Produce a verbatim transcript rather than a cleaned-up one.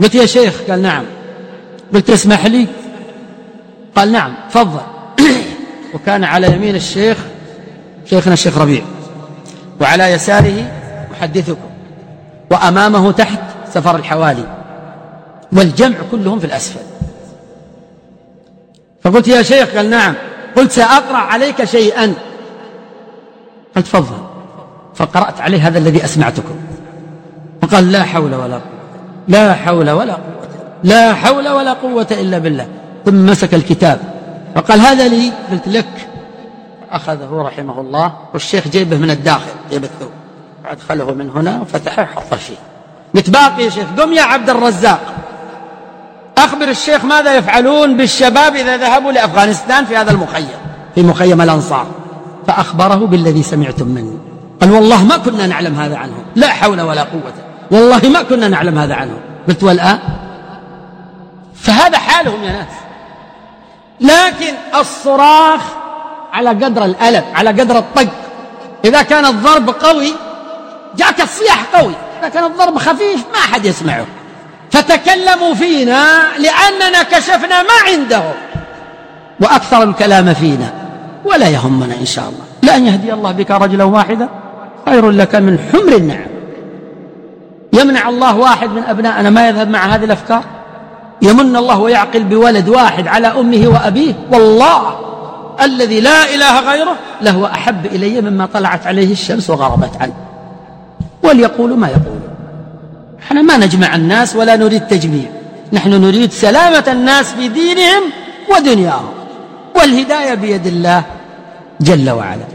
قلت يا شيخ؟ قال نعم. قلت اسمح لي؟ قال نعم تفضل. وكان على يمين الشيخ شيخنا الشيخ ربيع، وعلى يساره محدثكم، وأمامه تحت سفر الحوالي، والجمع كلهم في الأسفل. فقلت يا شيخ؟ قال نعم. قلت سأقرأ عليك شيئا. قلت تفضل. فقرأت عليه هذا الذي أسمعتكم، وقال لا حول ولا قوة، لا حول ولا قوة، لا حول ولا قوة إلا بالله. ثم مسك الكتاب فقال هذا لي. قلت لك. أخذه رحمه الله، والشيخ جيبه من الداخل، جيب الثوب، أدخله من هنا وفتحه وحطه فيه. قلت باقي يا شيخ؟ قم يا عبد الرزاق أخبر الشيخ ماذا يفعلون بالشباب إذا ذهبوا لأفغانستان في هذا المخيم، في مخيم الأنصار. فأخبره بالذي سمعتم مني. قال والله ما كنا نعلم هذا عنه، لا حول ولا قوة، والله ما كنا نعلم هذا عنه. قلت والآن؟ فهذا حالهم يا ناس. لكن الصراخ على قدر الألم، على قدر الطق. إذا كان الضرب قوي جاك الصياح قوي، إذا كان الضرب خفيف ما أحد يسمعه. فتكلموا فينا لأننا كشفنا ما عندهم، وأكثر الكلام فينا، ولا يهمنا إن شاء الله. لأن يهدي الله بك رجلا واحدا خير لك من حمر النعم. يمنع الله واحد من أبنائنا ما يذهب مع هذه الأفكار؟ يمن الله ويعقل بولد واحد على أمه وأبيه؟ والله الذي لا إله غيره لهو أحب إلي مما طلعت عليه الشمس وغربت عنه. وليقولوا ما يقولوا، نحن ما نجمع الناس ولا نريد تجميع، نحن نريد سلامة الناس في دينهم ودنياهم، والهداية بيد الله جل وعلا.